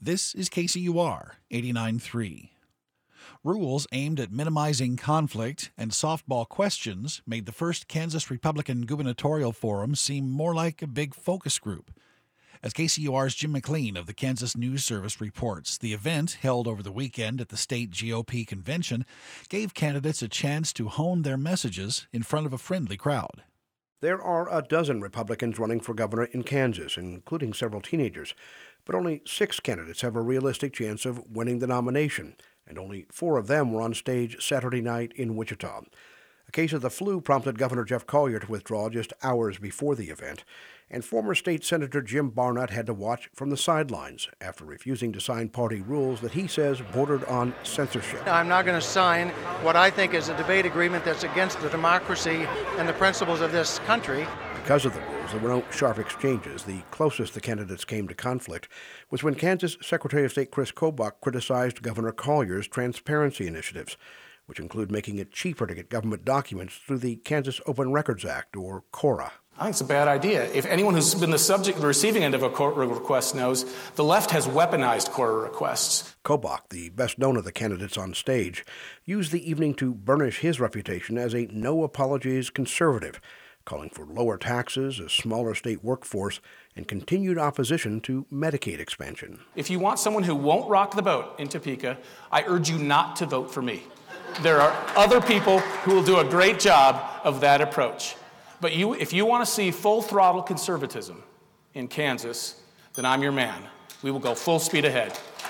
This is KCUR 89.3. Rules aimed at minimizing conflict and softball questions made the first Kansas Republican gubernatorial forum seem more like a big focus group. As KCUR's Jim McLean of the Kansas News Service reports, the event, held over the weekend at the state GOP convention, gave candidates a chance to hone their messages in front of a friendly crowd. There are a dozen Republicans running for governor in Kansas, including several teenagers, but only 6 candidates have a realistic chance of winning the nomination, and only 4 of them were on stage Saturday night in Wichita. A case of the flu prompted Governor Jeff Colyer to withdraw just hours before the event, and former state Senator Jim Barnett had to watch from the sidelines after refusing to sign party rules that he says bordered on censorship. I'm not going to sign what I think is a debate agreement that's against the democracy and the principles of this country. Because of the rules, there were no sharp exchanges. The closest the candidates came to conflict was when Kansas Secretary of State Chris Kobach criticized Governor Collier's transparency initiatives, which include making it cheaper to get government documents through the Kansas Open Records Act, or KORA. I think it's a bad idea. If anyone who's been the subject, the receiving end of a KORA request knows, the left has weaponized KORA requests. Kobach, the best known of the candidates on stage, used the evening to burnish his reputation as a no-apologies conservative, calling for lower taxes, a smaller state workforce, and continued opposition to Medicaid expansion. If you want someone who won't rock the boat in Topeka, I urge you not to vote for me. There are other people who will do a great job of that approach. But if you want to see full-throttle conservatism in Kansas, then I'm your man. We will go full speed ahead.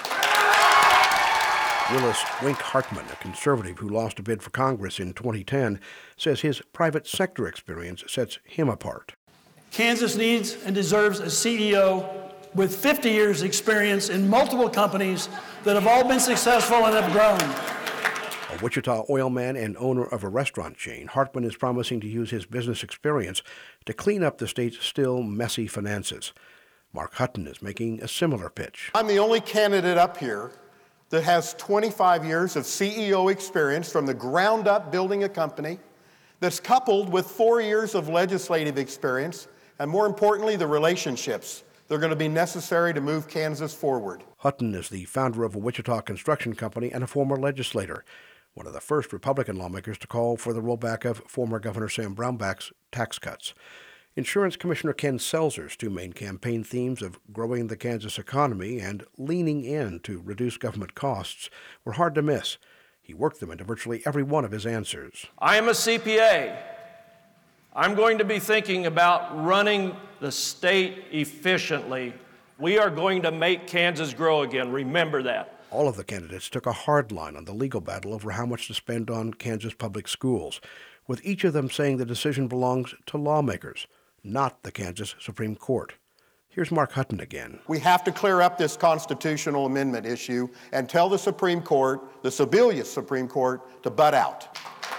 Willis Wink Hartman, a conservative who lost a bid for Congress in 2010, says his private sector experience sets him apart. Kansas needs and deserves a CEO with 50 years' experience in multiple companies that have all been successful and have grown. A Wichita oil man and owner of a restaurant chain, Hartman is promising to use his business experience to clean up the state's still messy finances. Mark Hutton is making a similar pitch. I'm the only candidate up here that has 25 years of CEO experience from the ground up building a company that's coupled with 4 years of legislative experience, and more importantly, the relationships that are going to be necessary to move Kansas forward. Hutton is the founder of a Wichita construction company and a former legislator, one of the first Republican lawmakers to call for the rollback of former Governor Sam Brownback's tax cuts. Insurance Commissioner Ken Selzer's 2 main campaign themes of growing the Kansas economy and leaning in to reduce government costs were hard to miss. He worked them into virtually every one of his answers. I am a CPA. I'm going to be thinking about running the state efficiently. We are going to make Kansas grow again. Remember that. All of the candidates took a hard line on the legal battle over how much to spend on Kansas public schools, with each of them saying the decision belongs to lawmakers, not the Kansas Supreme Court. Here's Mark Hutton again. We have to clear up this constitutional amendment issue and tell the Supreme Court, the Sebelius Supreme Court, to butt out.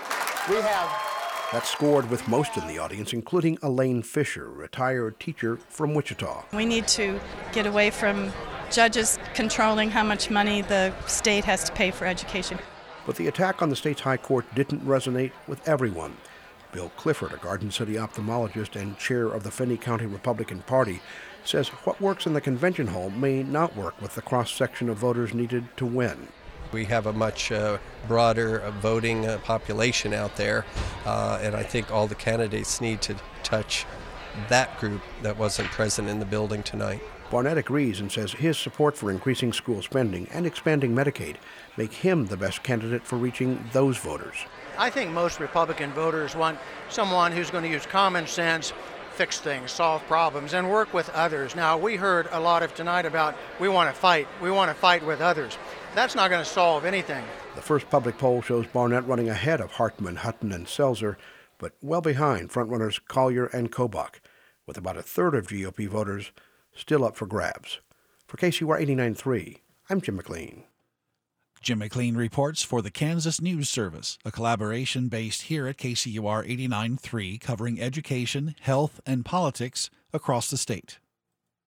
That scored with most in the audience, including Elaine Fisher, a retired teacher from Wichita. We need to get away from judges controlling how much money the state has to pay for education. But the attack on the state's high court didn't resonate with everyone. Bill Clifford, a Garden City ophthalmologist and chair of the Finney County Republican Party, says what works in the convention hall may not work with the cross-section of voters needed to win. We have a much broader voting population out there, and I think all the candidates need to touch that group that wasn't present in the building tonight. Barnett agrees and says his support for increasing school spending and expanding Medicaid make him the best candidate for reaching those voters. I think most Republican voters want someone who's going to use common sense, fix things, solve problems, and work with others. Now, we heard a lot of tonight about we want to fight with others. That's not going to solve anything. The first public poll shows Barnett running ahead of Hartman, Hutton, and Selzer, but well behind frontrunners Collier and Kobach, with about a third of GOP voters still up for grabs. For KCUR 89.3, I'm Jim McLean. Jim McLean reports for the Kansas News Service, a collaboration based here at KCUR 89.3 covering education, health, and politics across the state.